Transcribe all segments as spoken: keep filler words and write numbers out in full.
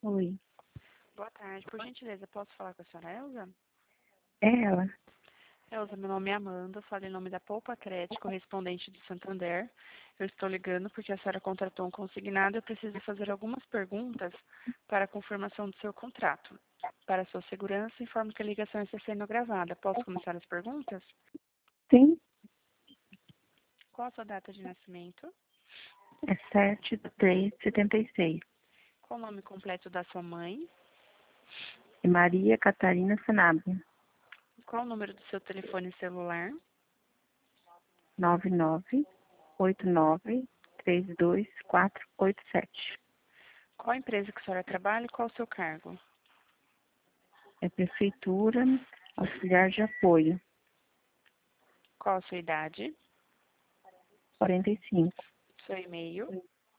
Oi, Boa tarde. Por gentileza, posso falar com a senhora Elza? é ela. Elza, meu nome é Amanda, falo em nome da Poupa Crédito, correspondente do Santander. Eu estou ligando porque a senhora contratou um consignado e eu preciso fazer algumas perguntas para a confirmação do seu contrato. Para a sua segurança, informo que a ligação está sendo gravada. Posso começar as perguntas? Sim, Qual a sua data de nascimento? é sete de três de setenta e seis. Qual o nome completo da sua mãe? E Maria Catarina Sanabria, Qual o número do seu telefone celular? nove nove oito nove três dois quatro oito sete. Qual a empresa que a senhora trabalha e qual o seu cargo? É Prefeitura Auxiliar de Apoio, Qual a sua idade? quarenta e cinco. Seu e-mail?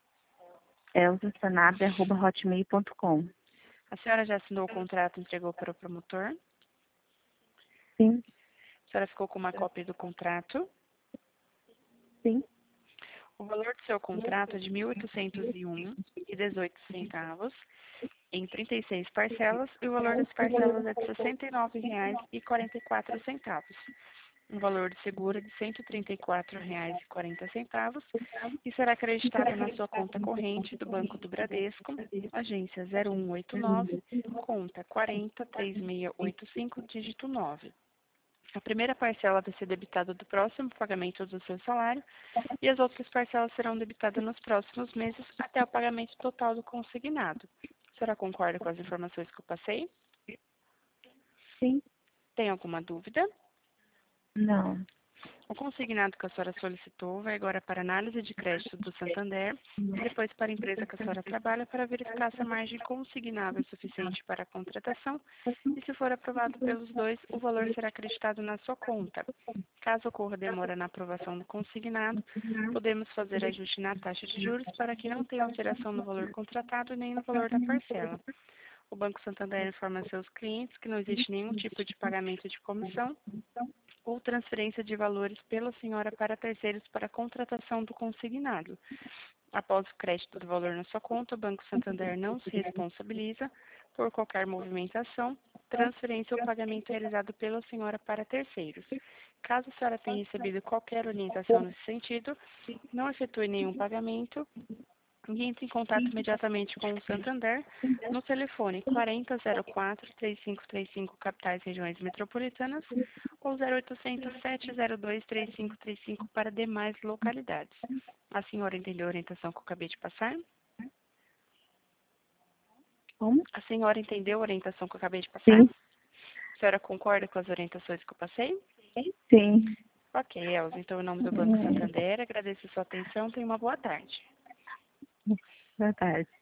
elza sanabria arroba hotmail ponto com. A senhora já assinou o contrato e entregou para o promotor? Sim, A senhora ficou com uma cópia do contrato? sim, O valor do seu contrato é de mil oitocentos e um reais e dezoito centavos em trinta e seis parcelas e o valor das parcelas é de sessenta e nove reais e quarenta e quatro centavos. Um valor de seguro é de cento e trinta e quatro reais e quarenta centavos e será acreditado na sua conta corrente do Banco do Bradesco, agência zero um oito nove, conta quarenta, três seis oito cinco, dígito nove. A primeira parcela vai ser debitada do próximo pagamento do seu salário e as outras parcelas serão debitadas nos próximos meses até o pagamento total do consignado. A senhora concorda com as informações que eu passei? sim. Tem alguma dúvida? Não. O consignado que a senhora solicitou vai agora para análise de crédito do Santander e depois para a empresa que a senhora trabalha para verificar se a margem consignável é suficiente para a contratação e, se for aprovado pelos dois, o valor será acreditado na sua conta. Caso ocorra demora na aprovação do consignado, podemos fazer ajuste na taxa de juros para que não tenha alteração no valor contratado nem no valor da parcela. O Banco Santander informa seus clientes que não existe nenhum tipo de pagamento de comissão ou transferência de valores pela senhora para terceiros para a contratação do consignado. Após o crédito do valor na sua conta, o Banco Santander não se responsabiliza por qualquer movimentação, transferência ou pagamento realizado pela senhora para terceiros. Caso a senhora tenha recebido qualquer orientação nesse sentido, não efetue nenhum pagamento e entre em contato imediatamente com o Santander no telefone quarenta, zero quatro, trinta e cinco trinta e cinco, capitais regiões metropolitanas, ou zero oitocentos, sete zero dois, três cinco três cinco para demais localidades. A senhora entendeu a orientação que eu acabei de passar? Como? A senhora entendeu a orientação que eu acabei de passar? Sim, A senhora concorda com as orientações que eu passei? sim. Ok, Elza. Então, em nome do Banco Santander, agradeço a sua atenção. Tenha uma boa tarde. Boa tarde.